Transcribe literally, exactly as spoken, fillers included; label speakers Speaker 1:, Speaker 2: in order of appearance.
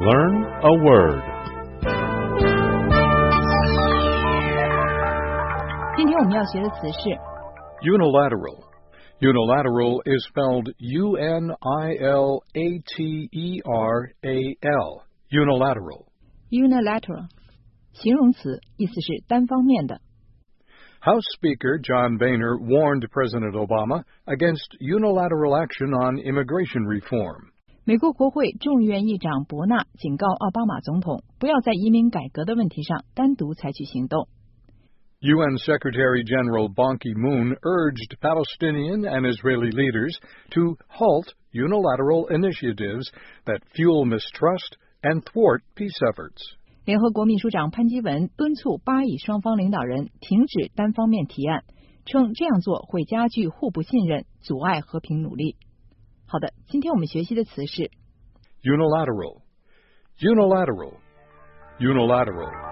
Speaker 1: Learn a word.
Speaker 2: 今天我们要学的词是
Speaker 3: Unilateral. Unilateral is spelled U N I L A T E R A L. Unilateral.
Speaker 2: unilateral 形容词，意思是单方面的。
Speaker 3: House Speaker John Boehner warned President Obama against unilateral action on immigration reform.
Speaker 2: 美国国会众议院议长伯纳警告奥巴马总统，不要在移民改革的问题上单独采取行动。
Speaker 3: U N Secretary General Ban Ki-moon urged Palestinian and Israeli leaders to halt unilateral initiatives that fuel mistrust and thwart peace efforts.
Speaker 2: 联合国秘书长潘基文敦促巴以双方领导人停止单方面提案，称这样做会加剧互不信任，阻碍和平努力。好的，今天我们学习的词是
Speaker 3: Unilateral. Unilateral. Unilateral.